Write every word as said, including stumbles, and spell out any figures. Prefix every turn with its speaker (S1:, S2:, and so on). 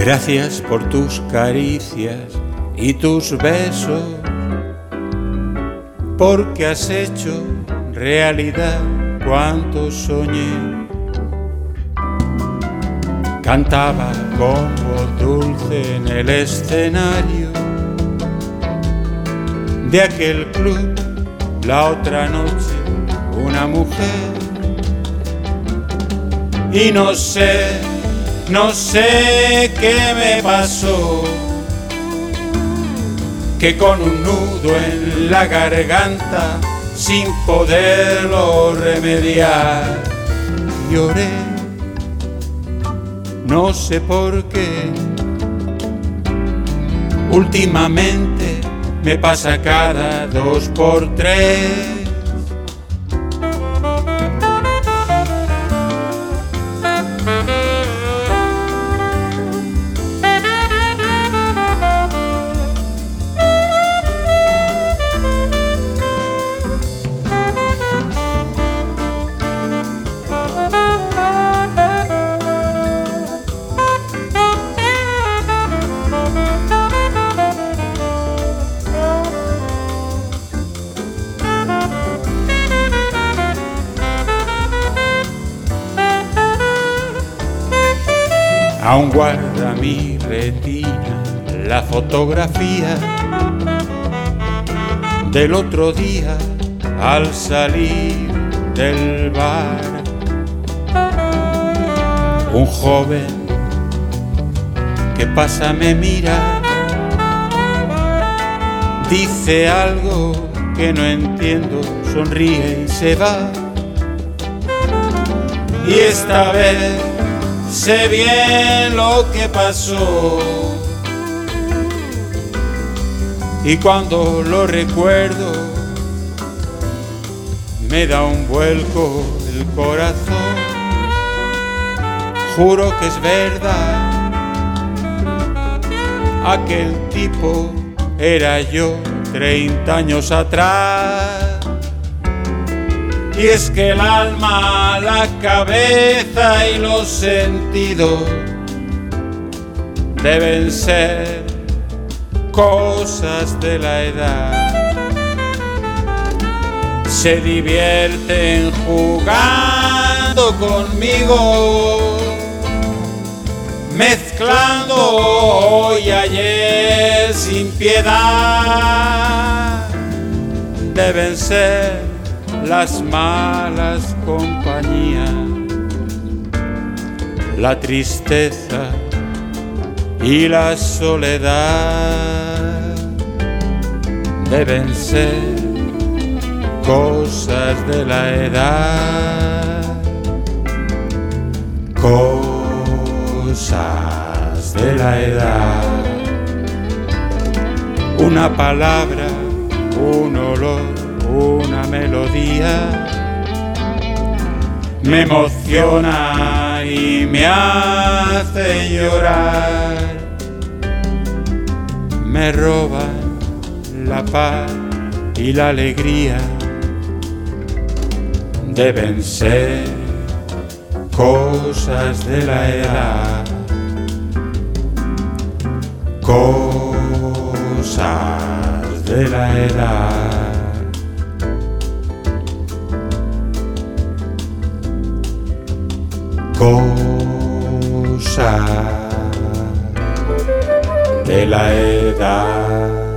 S1: Gracias por tus caricias y tus besos, porque has hecho realidad cuanto soñé. Cantaba con voz dulce en el escenario de aquel club la otra noche una mujer. Y no sé, no sé qué me pasó, que con un nudo en la garganta, sin poderlo remediar, lloré, no sé por qué. Últimamente me pasa cada dos por tres. Aún guarda mi retina la fotografía del otro día al salir del bar. Un joven que pasa me mira, dice algo que no entiendo, sonríe y se va. Y esta vez sé bien lo que pasó, y cuando lo recuerdo me da un vuelco el corazón. Juro que es verdad, aquel tipo era yo treinta años atrás. Y es que el alma, la cabeza y los sentidos deben ser cosas de la edad. Se divierten jugando conmigo, mezclando hoy y ayer sin piedad. Deben ser las malas compañías, la tristeza y la soledad. Deben ser cosas de la edad, cosas de la edad. Una palabra, un olor, una melodía me emociona y me hace llorar. Me roban la paz y la alegría. Deben ser cosas de la edad, cosas de la edad. Cosas de la edad.